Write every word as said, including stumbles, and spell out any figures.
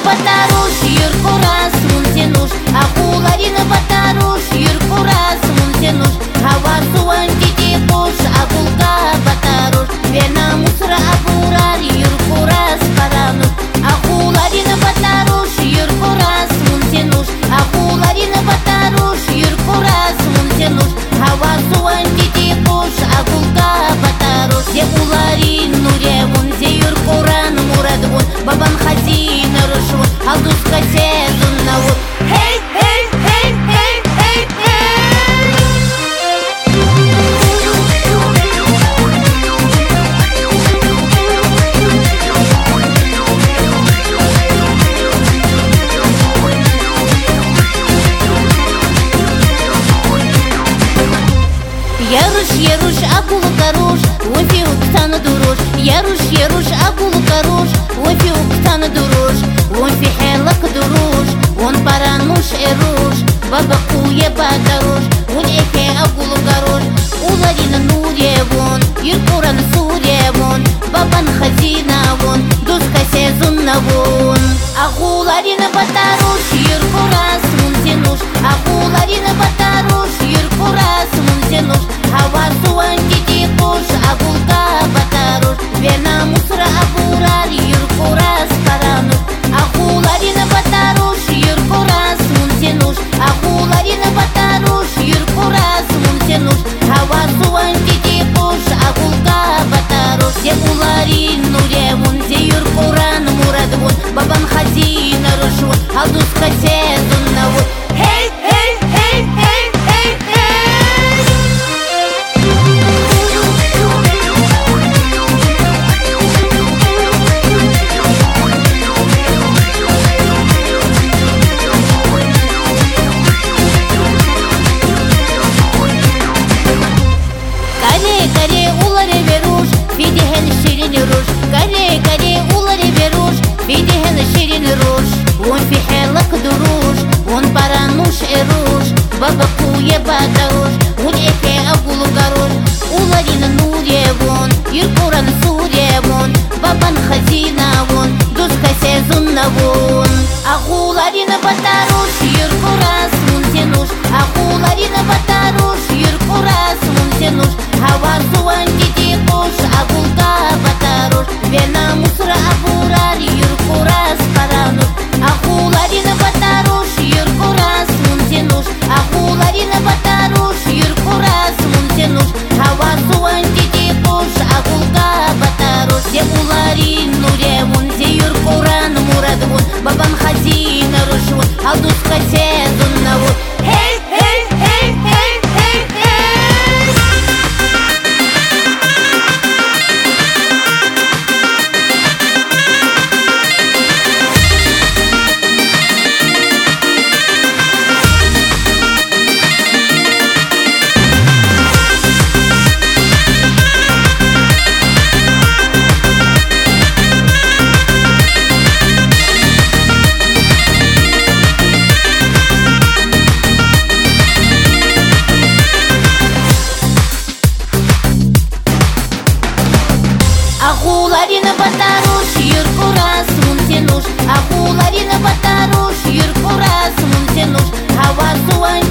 батаруш, юркурас мунтенуш, ахуларина батаруш, юркурас мунтенуш, хавасуан титипуш, агулка батаруш, вена мусра апурар, юркурас парануш, ахуларина батаруш, юркурас мунтенуш, ахуларина батаруш, юркурас мунтенуш, хавасуан титипуш, агулка батаруш, зе уларин нуревун, зе юркуран мурадвун, бабан хазина рушвун, алдуска сезун навун. Hey, hey, hey, hey, hey, hey. Яруш, яруш, акулу каруш, офи уктана дуруш. Яруш, яруш, акулу каруш, офи уктана дуруш. Офи хелак дуруш, он парануш эруш, баба куе батаруш, он эфе акулу каруш. Уларина нуревон, юркуран суревон, бабан хазина вон, дуска сезон навон. Ахуларина батаруш, юркурас мунтенуш, ахуларина батаруш, юркурас мунтенуш, хавасуан титипуш, агулка батаруш, вена мусра апурар, юркурас парануш, ахуларина батаруш, юркурас мунтенуш, ахуларина батаруш, юркурас мунтенуш, хавасуан титипуш, агулка батаруш, зе уларин нуревун, зе юркуран мурадвун, бабан хазина рушвун, алдуска сезун навун. Hey, hey, hey, hey, hey, hey. Каре, каре, уларе веруш, видихен ширин руш. Каре, каре, уларе веруш, видихен ширин руш. Он фихелак дуруш, он парануш эруш, баба куе батаруш, он эфе агулу гаруш. Уларина нуревон, юркуран суревон, бабан хазина вон, дуска сезон навон. Ахуларина батаруш, юркурас мунтенуш, ахуларина батаруш, юркурас мунтенуш, хавасуан титипуш, агулка батаруш, вена мусра апурар, юркурас парануш, ахуларина батаруш, юркурас мунтенуш, ахуларина батаруш, юркурас мунтенуш, хавасуан титипуш, агулка батаруш, зе уларин нуревун, зе юркуран мурадвун, бабан хазина рушвун, алдуска сезун навун. Hey, hey, hey, hey, hey, hey. Ахуларина батаруш, юркурас мунтенуш, ахуларина батаруш, юркурас мунтенуш, хавасуан